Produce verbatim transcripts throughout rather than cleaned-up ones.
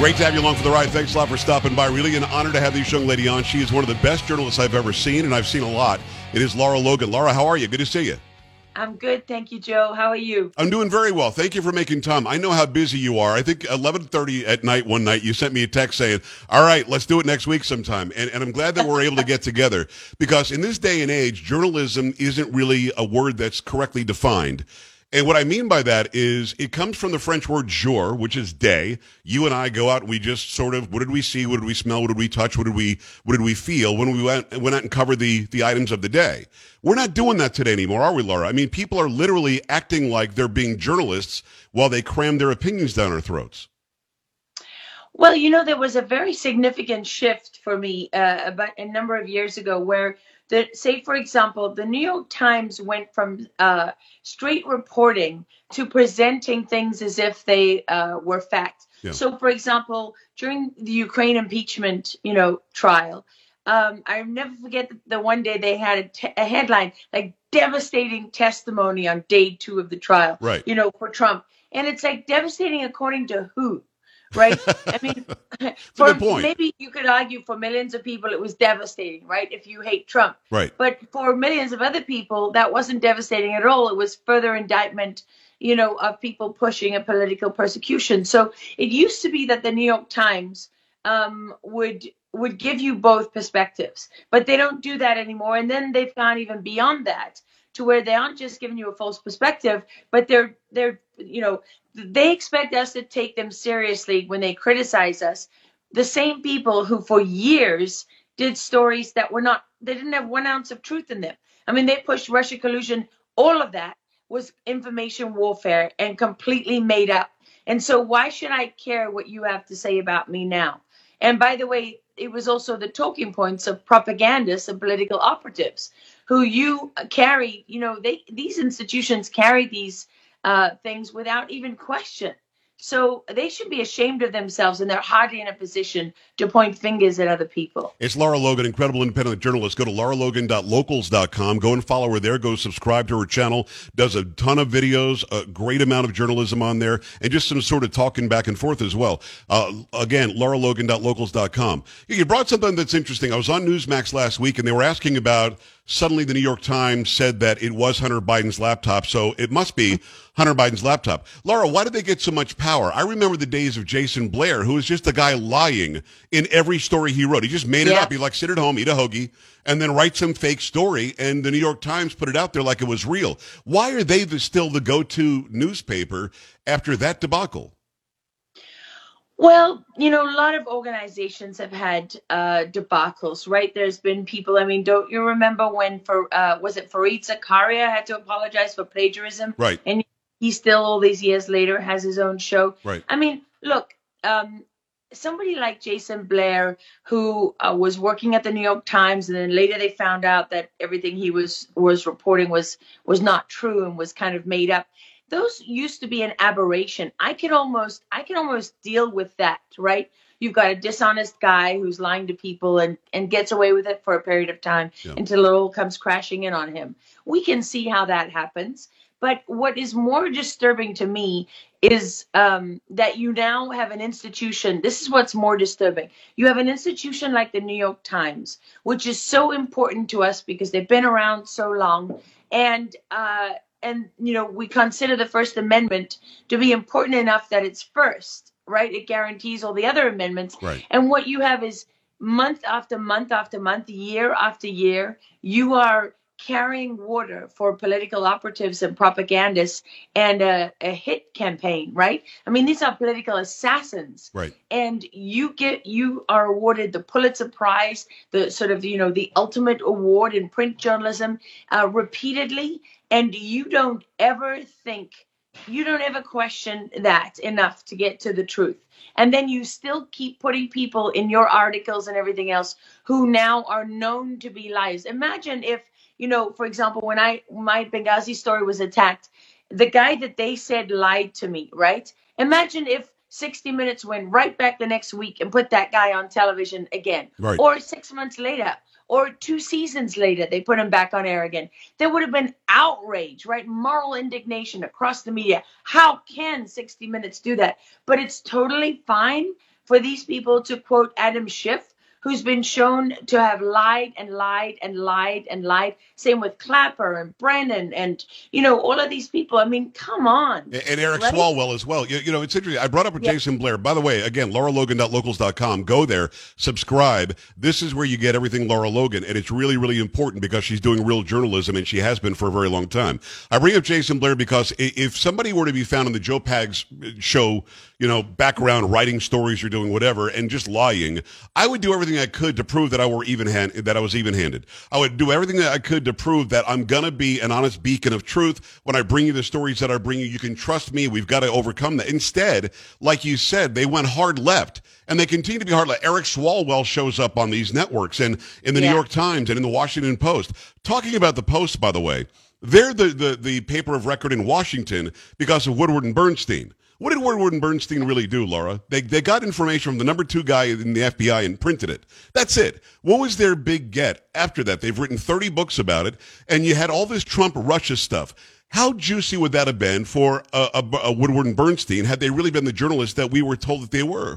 Great to have you along for the ride. Thanks a lot for stopping by. Really an honor to have this young lady on. She is one of the best journalists I've ever seen, and I've seen a lot. It is Lara Logan. Lara, how are you? Good to see you. I'm good. Thank you, Joe. How are you? I'm doing very well. Thank you for making time. I know how busy you are. I think eleven thirty at night one night, you sent me a text saying, all right, let's do it next week sometime. And, and I'm glad that we're able to get together because in this day and age, journalism isn't really a word that's correctly defined. And what I mean by that is it comes from the French word jour, which is day. You and I go out and we just sort of, what did we see? What did we smell? What did we touch? What did we, what did we feel when we went, went out and covered the, the items of the day? We're not doing that today anymore, are we, Lara? I mean, people are literally acting like they're being journalists while they cram their opinions down our throats. Well, you know, there was a very significant shift for me uh, about a number of years ago where, the, say, for example, the New York Times went from uh, straight reporting to presenting things as if they uh, were fact. Yeah. So, for example, during the Ukraine impeachment, you know, trial, um, I'll never forget the, the one day they had a, te- a headline like devastating testimony on day two of the trial, right. you know, for Trump. And it's like devastating according to who? Right. I mean, for maybe you could argue for millions of people, it was devastating, right? If you hate Trump. Right. But for millions of other people, that wasn't devastating at all. It was further indictment, you know, of people pushing a political persecution. So it used to be that the New York Times um, would would give you both perspectives, but they don't do that anymore. And then they've gone even beyond that to where they aren't just giving you a false perspective, but they're they're, you know, they expect us to take them seriously when they criticize us. The same people who for years did stories that were not, they didn't have one ounce of truth in them. I mean, they pushed Russia collusion. All of that was information warfare and completely made up. And so why should I care what you have to say about me now? And by the way, it was also the talking points of propagandists and political operatives who you carry, you know, they these institutions carry these uh, things without even question. So they should be ashamed of themselves, and they're hardly in a position to point fingers at other people. It's Lara Logan, incredible independent journalist. Go to lara logan dot locals dot com. Go and follow her there. Go subscribe to her channel. Does a ton of videos, a great amount of journalism on there, and just some sort of talking back and forth as well. Uh, again, lara logan dot locals dot com. You brought something that's interesting. I was on Newsmax last week, and they were asking about suddenly the New York Times said that it was Hunter Biden's laptop, so it must be Hunter Biden's laptop. Lara, why did they get so much power? I remember the days of Jason Blair, who was just a guy lying in every story he wrote. He just made it yeah. up. He'd like sit at home, eat a hoagie, and then write some fake story, and the New York Times put it out there like it was real. Why are they the, still the go-to newspaper after that debacle? Well, you know, a lot of organizations have had uh, debacles, right? There's been people, I mean, don't you remember when, for uh, was it Fareed Zakaria had to apologize for plagiarism? Right. And he still, all these years later, has his own show. Right. I mean, look, um, somebody like Jason Blair, who uh, was working at the New York Times, and then later they found out that everything he was was reporting was was not true and was kind of made up. Those used to be an aberration. I can almost, I can almost deal with that, right? You've got a dishonest guy who's lying to people and, and gets away with it for a period of time yeah. until it all comes crashing in on him. We can see how that happens. But what is more disturbing to me is um, that you now have an institution. This is what's more disturbing. You have an institution like the New York Times, which is so important to us because they've been around so long. And, uh, And, you know, we consider the First Amendment to be important enough that it's first, right? It guarantees all the other amendments. Right. And what you have is month after month after month, year after year, you are carrying water for political operatives and propagandists and a, a hit campaign, right? I mean, these are political assassins. Right. And you get, you are awarded the Pulitzer Prize, the sort of, you know, the ultimate award in print journalism uh, repeatedly. And you don't ever think, you don't ever question that enough to get to the truth. And then you still keep putting people in your articles and everything else who now are known to be liars. Imagine if, you know, for example, when I my Benghazi story was attacked, the guy that they said lied to me, right? Imagine if sixty minutes went right back the next week and put that guy on television again. Right. Or six months later. Or two seasons later, they put him back on air again. There would have been outrage, right? Moral indignation across the media. How can sixty minutes do that? But it's totally fine for these people to quote Adam Schiff, who's been shown to have lied and lied and lied and lied. Same with Clapper and Brennan and, you know, all of these people. I mean, come on. And Eric right? Swalwell as well. You, you know, it's interesting. I brought up with Yeah. Jason Blair. By the way, again, laura logan dot locals dot com. Go there, subscribe. This is where you get everything Lara Logan, and it's really, really important because she's doing real journalism, and she has been for a very long time. I bring up Jason Blair because i- if somebody were to be found on the Joe Pags show, you know, background, writing stories or doing whatever, and just lying, I would do everything I could to prove that I were even hand, that I was even-handed. I would do everything that I could to prove that I'm gonna be an honest beacon of truth when I bring you the stories that I bring you. You can trust me. We've got to overcome that. Instead, like you said, they went hard left, and they continue to be hard left. Eric Swalwell shows up on these networks and in the Yeah. New York Times and in the Washington Post. Talking about the Post, by the way, they're the, the, the paper of record in Washington because of Woodward and Bernstein. What did Woodward and Bernstein really do, Laura? They they got information from the number two guy in the F B I and printed it. That's it. What was their big get after that? They've written thirty books about it, and you had all this Trump-Russia stuff. How juicy would that have been for a, a, a Woodward and Bernstein had they really been the journalists that we were told that they were?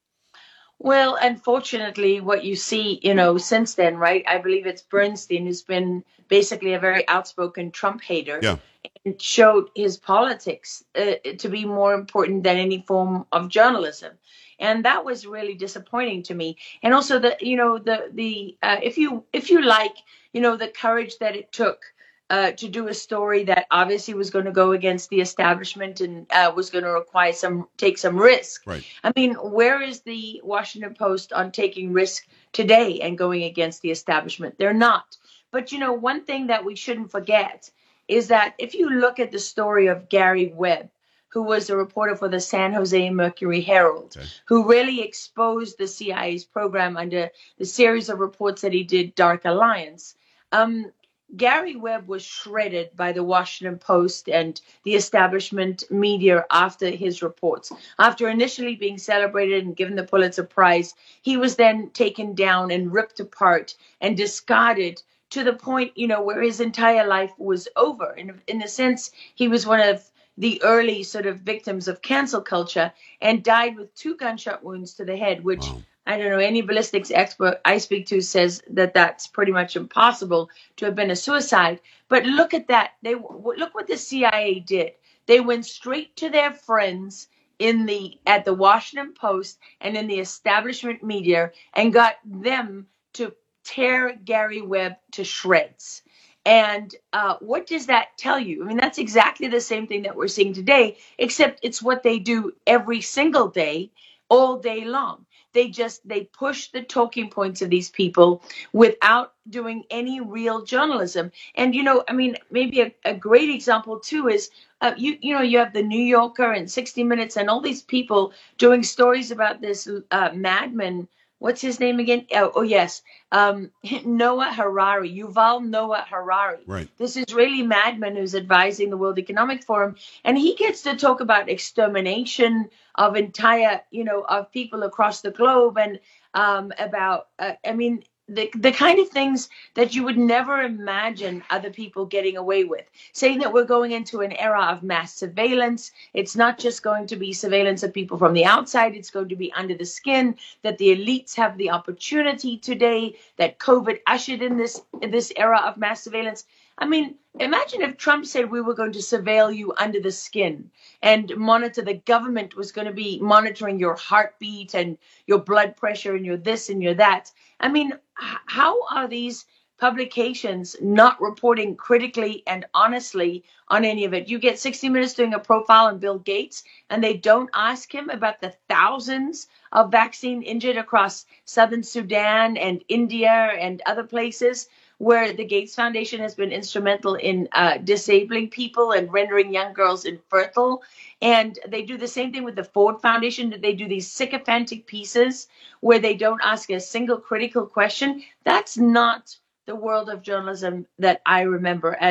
Well, unfortunately, what you see, you know, since then, right? I believe it's Bernstein who's been basically a very outspoken Trump hater. Yeah. And showed his politics uh, to be more important than any form of journalism, and that was really disappointing to me. And also, the you know the the uh, if you if you like you know the courage that it took uh, to do a story that obviously was going to go against the establishment and uh, was going to require some take some risk. Right. I mean, where is the Washington Post on taking risk today and going against the establishment? They're not. But you know, one thing that we shouldn't forget is that if you look at the story of Gary Webb, who was a reporter for the San Jose Mercury Herald, Okay. who really exposed the C I A's program under the series of reports that he did, Dark Alliance, um, Gary Webb was shredded by the Washington Post and the establishment media after his reports. After initially being celebrated and given the Pulitzer Prize, he was then taken down and ripped apart and discarded to the point, you know, where his entire life was over. In, in a sense, he was one of the early sort of victims of cancel culture and died with two gunshot wounds to the head, which Wow. I don't know, any ballistics expert I speak to says that that's pretty much impossible to have been a suicide. But look at that. They look what the C I A did. They went straight to their friends in the at the Washington Post and in the establishment media and got them to tear Gary Webb to shreds. And uh, what does that tell you? I mean, that's exactly the same thing that we're seeing today, except it's what they do every single day, all day long. They just, they push the talking points of these people without doing any real journalism. And, you know, I mean, maybe a, a great example, too, is, uh, you you know, you have the New Yorker and sixty minutes and all these people doing stories about this uh, madman. What's his name again? Oh, oh yes. Um, Noah Harari, Yuval Noah Harari. Right. This Israeli madman who's advising the World Economic Forum. And he gets to talk about extermination of entire, you know, of people across the globe and um, about, uh, I mean, the the kind of things that you would never imagine other people getting away with. Saying that we're going into an era of mass surveillance. It's not just going to be surveillance of people from the outside. It's going to be under the skin, that the elites have the opportunity today, that COVID ushered in this, this era of mass surveillance. I mean, imagine if Trump said we were going to surveil you under the skin and monitor, the government was going to be monitoring your heartbeat and your blood pressure and your this and your that. I mean, how are these publications not reporting critically and honestly on any of it? You get sixty minutes doing a profile on Bill Gates, and they don't ask him about the thousands of vaccine injured across southern Sudan and India and other places where the Gates Foundation has been instrumental in uh, disabling people and rendering young girls infertile. And they do the same thing with the Ford Foundation. They do these sycophantic pieces where they don't ask a single critical question. That's not the world of journalism that I remember as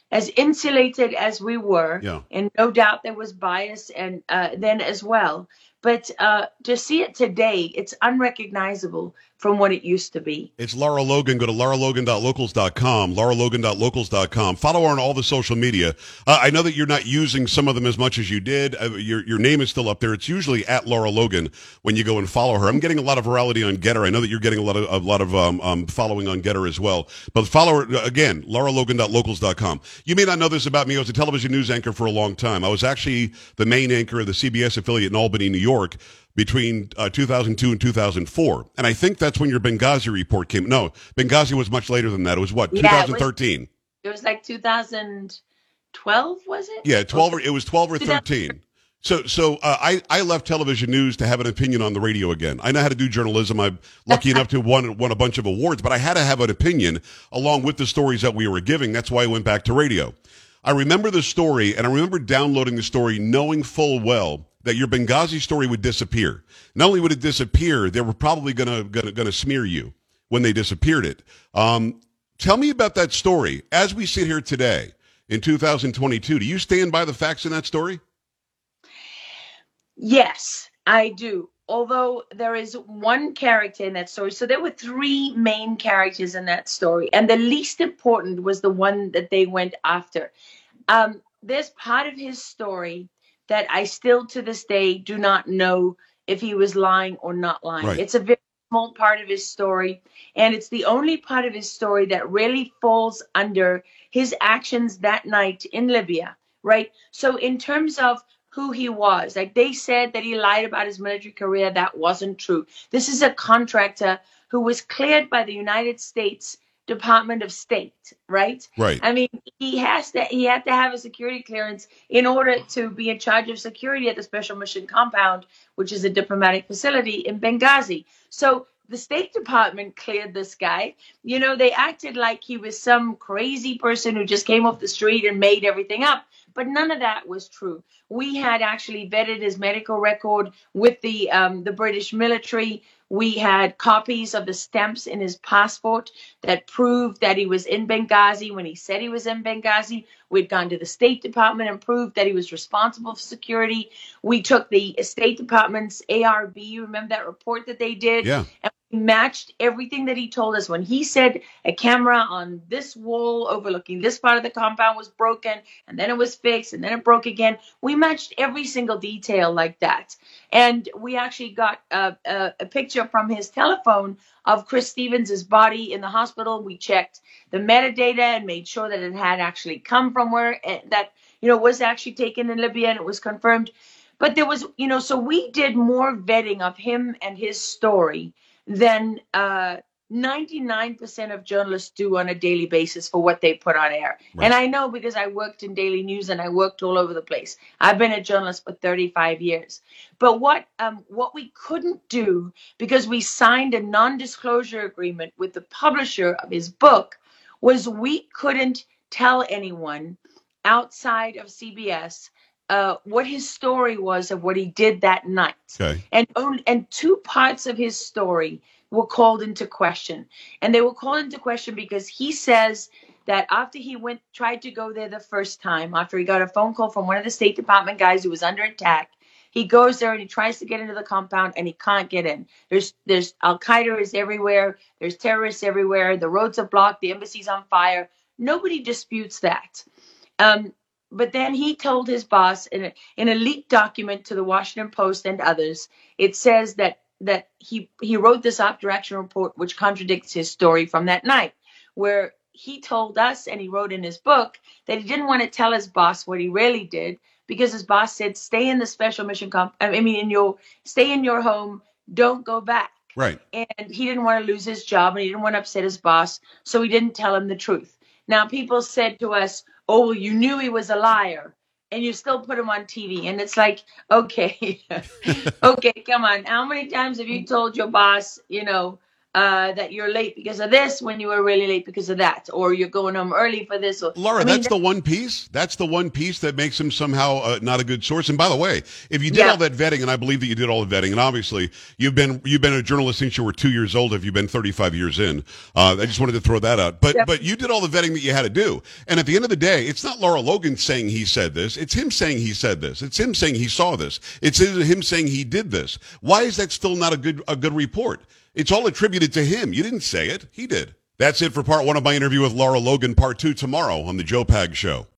as insulated as we were, Yeah. and no doubt there was bias and uh, then as well. But uh, to see it today, it's unrecognizable from what it used to be. It's Lara Logan. Go to lara logan dot locals dot com, lara logan dot locals dot com. Follow her on all the social media. Uh, I know that you're not using some of them as much as you did. Uh, your your name is still up there. It's usually at Lara Logan when you go and follow her. I'm getting a lot of virality on Getter. I know that you're getting a lot of a lot of um, um, following on Getter as well. But follow her, again, lara logan dot locals dot com. You may not know this about me. I was a television news anchor for a long time. I was actually the main anchor of the C B S affiliate in Albany, New York, between uh, two thousand two and two thousand four. And I think that's when your Benghazi report came. No, Benghazi was much later than that. It was what, Yeah, twenty thirteen? it was, it was like two thousand twelve, was it? Yeah, twelve. Or, it was twelve or thirteen. So, so uh, I I left television news to have an opinion on the radio again. I know how to do journalism. I'm lucky enough to won won a bunch of awards, but I had to have an opinion along with the stories that we were giving. That's why I went back to radio. I remember the story, and I remember downloading the story knowing full well that your Benghazi story would disappear. Not only would it disappear, they were probably gonna gonna, gonna smear you when they disappeared it. Um, tell me about that story. As we sit here today in two thousand twenty-two, do you stand by the facts in that story? Yes, I do. Although there is one character in that story. So there were three main characters in that story, and the least important was the one that they went after. Um, there's part of his story that I still to this day do not know if he was lying or not lying. Right. It's a very small part of his story, and it's the only part of his story that really falls under his actions that night in Libya, right? So in terms of who he was, like they said that he lied about his military career, that wasn't true. This is a contractor who was cleared by the United States Department of State, right? Right. I mean, he has to he had to have a security clearance in order to be in charge of security at the Special Mission Compound, which is a diplomatic facility in Benghazi. So the State Department cleared this guy. You know, they acted like he was some crazy person who just came off the street and made everything up. But none of that was true. We had actually vetted his medical record with the um, the British military. We had copies of the stamps in his passport that proved that he was in Benghazi when he said he was in Benghazi. We'd gone to the State Department and proved that he was responsible for security. We took the State Department's A R B, you remember that report that they did? Yeah. And we matched everything that he told us. When he said a camera on this wall overlooking this part of the compound was broken, and then it was fixed, and then it broke again, we matched every single detail like that. And we actually got a, a, a picture from his telephone of Chris Stevens' body in the hospital. We checked the metadata and made sure that it had actually come from where it, that, you know, was actually taken in Libya, and it was confirmed. But there was, you know, so we did more vetting of him and his story than uh, ninety-nine percent of journalists do on a daily basis for what they put on air. Right. And I know because I worked in daily news and I worked all over the place. I've been a journalist for thirty-five years. But what um, what we couldn't do, because we signed a non-disclosure agreement with the publisher of his book, was we couldn't tell anyone outside of C B S uh, what his story was of what he did that night. Okay. And only, and two parts of his story were called into question. And they were called into question because he says that after he went, tried to go there the first time, after he got a phone call from one of the State Department guys who was under attack, he goes there and he tries to get into the compound and he can't get in. There's, there's Al-Qaeda is everywhere. There's terrorists everywhere. The roads are blocked. The embassy's on fire. Nobody disputes that. Um, But then he told his boss in a, in a leaked document to the Washington Post and others, it says that that he, he wrote this op direction report, which contradicts his story from that night, where he told us, and he wrote in his book, that he didn't want to tell his boss what he really did, because his boss said, stay in the special mission comp, I mean, in your, stay in your home, don't go back. Right. And he didn't want to lose his job, and he didn't want to upset his boss, so he didn't tell him the truth. Now, people said to us, oh, well, you knew he was a liar, and you still put him on T V. And it's like, okay, okay, come on. How many times have you told your boss, you know, uh, that you're late because of this when you were really late because of that, or you're going home early for this. Or Laura, I mean, that's the one piece. That's the one piece that makes him somehow uh, not a good source. And by the way, if you did Yeah. all that vetting, and I believe that you did all the vetting, and obviously you've been you've been a journalist since you were two years old. If you've been thirty-five years in, uh, I just wanted to throw that out. But Yeah. but you did all the vetting that you had to do. And at the end of the day, it's not Lara Logan saying he said this. It's him saying he said this. It's him saying he saw this. It's him saying he did this. Why is that still not a good a good report? It's all attributed to him. You didn't say it. He did. That's it for part one of my interview with Lara Logan. Part two tomorrow on the Joe Pag Show.